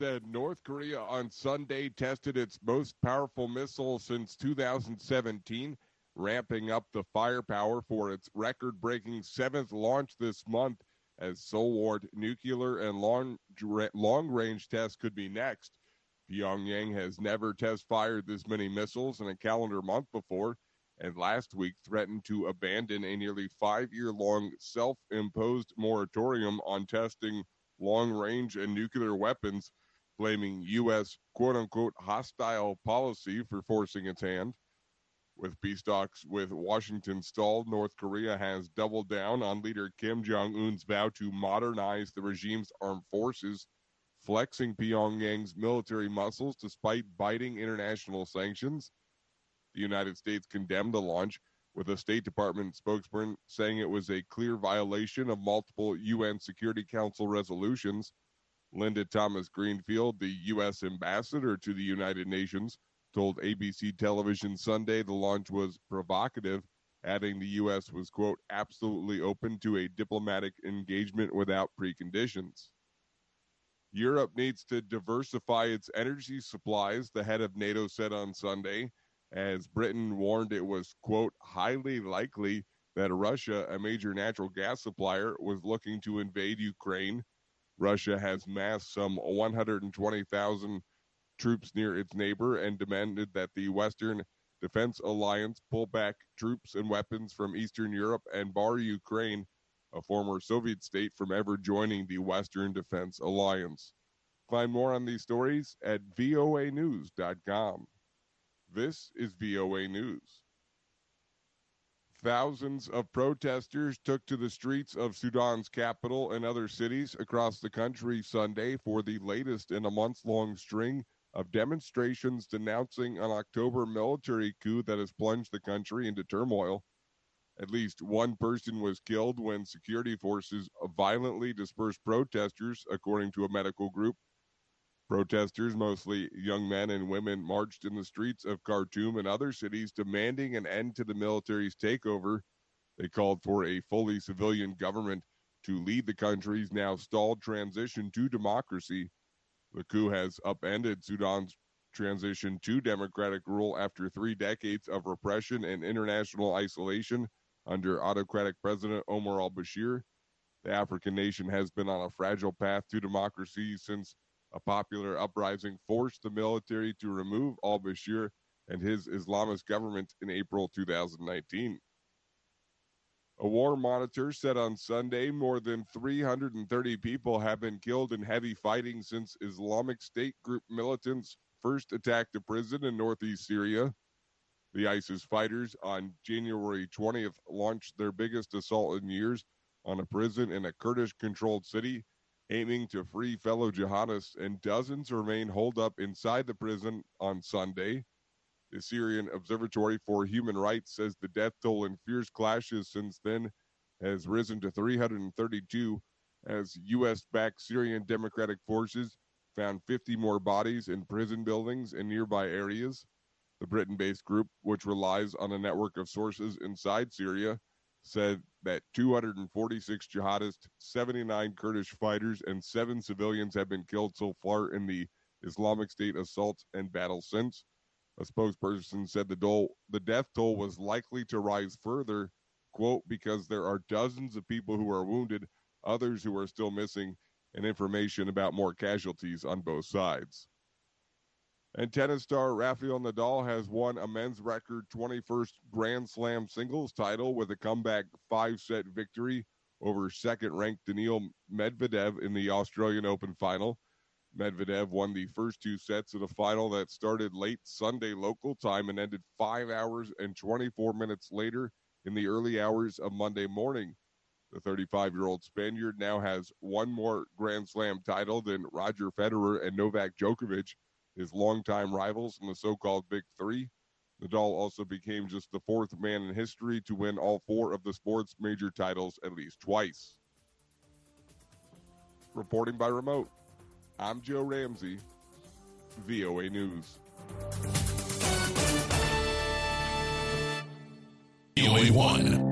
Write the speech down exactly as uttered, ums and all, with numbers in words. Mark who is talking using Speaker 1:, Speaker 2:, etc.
Speaker 1: that North Korea on Sunday tested its most powerful missile since two thousand seventeen, ramping up the firepower for its record-breaking seventh launch this month, as Seoul-Ward nuclear and long, long-range tests could be next. Pyongyang has never test-fired this many missiles in a calendar month before, and last week threatened to abandon a nearly five-year-long self-imposed moratorium on testing long-range and nuclear weapons, blaming U S quote-unquote hostile policy for forcing its hand. With peace talks with Washington stalled, North Korea has doubled down on leader Kim Jong-un's vow to modernize the regime's armed forces, flexing Pyongyang's military muscles despite biting international sanctions. The United States condemned the launch, with a State Department spokesperson saying it was a clear violation of multiple U N Security Council resolutions. Linda Thomas Greenfield, the U S ambassador to the United Nations, told A B C Television Sunday the launch was provocative, adding the U S was, quote, absolutely open to a diplomatic engagement without preconditions. Europe needs to diversify its energy supplies, the head of NATO said on Sunday, as Britain warned it was, quote, highly likely that Russia, a major natural gas supplier, was looking to invade Ukraine. Russia has massed some one hundred twenty thousand troops near its neighbor and demanded that the Western Defense Alliance pull back troops and weapons from Eastern Europe and bar Ukraine, a former Soviet state, from ever joining the Western Defense Alliance. Find more on these stories at V O A news dot com. This is V O A News. Thousands of protesters took to the streets of Sudan's capital and other cities across the country Sunday for the latest in a months-long string of demonstrations denouncing an October military coup that has plunged the country into turmoil. At least one person was killed when security forces violently dispersed protesters, according to a medical group. Protesters, mostly young men and women, marched in the streets of Khartoum and other cities demanding an end to the military's takeover. They called for a fully civilian government to lead the country's now stalled transition to democracy. The coup has upended Sudan's transition to democratic rule after three decades of repression and international isolation under autocratic President Omar al-Bashir. The African nation has been on a fragile path to democracy since a popular uprising forced the military to remove al-Bashir and his Islamist government in April two thousand nineteen. A war monitor said on Sunday more than three hundred thirty people have been killed in heavy fighting since Islamic State group militants first attacked a prison in northeast Syria. The ISIS fighters on January twentieth launched their biggest assault in years on a prison in a Kurdish-controlled city, aiming to free fellow jihadists, and dozens remain holed up inside the prison on Sunday. The Syrian Observatory for Human Rights says the death toll in fierce clashes since then has risen to three hundred thirty-two, as U S-backed Syrian Democratic Forces found fifty more bodies in prison buildings in nearby areas. The Britain-based group, which relies on a network of sources inside Syria, said that two hundred forty-six jihadists, seventy-nine Kurdish fighters, and seven civilians have been killed so far in the Islamic State assaults and battles since. A spokesperson said the, dole, the death toll was likely to rise further, quote, because there are dozens of people who are wounded, others who are still missing, and information about more casualties on both sides. And tennis star Rafael Nadal has won a men's record twenty-first Grand Slam singles title with a comeback five-set victory over second-ranked Daniil Medvedev in the Australian Open final. Medvedev won the first two sets of the final that started late Sunday local time and ended five hours and twenty-four minutes later in the early hours of Monday morning. The thirty-five-year-old Spaniard now has one more Grand Slam title than Roger Federer and Novak Djokovic, his longtime rivals in the so-called Big Three. Nadal also became just the fourth man in history to win all four of the sport's major titles at least twice. Reporting by remote, I'm Joe Ramsey, V O A News.
Speaker 2: V O A one.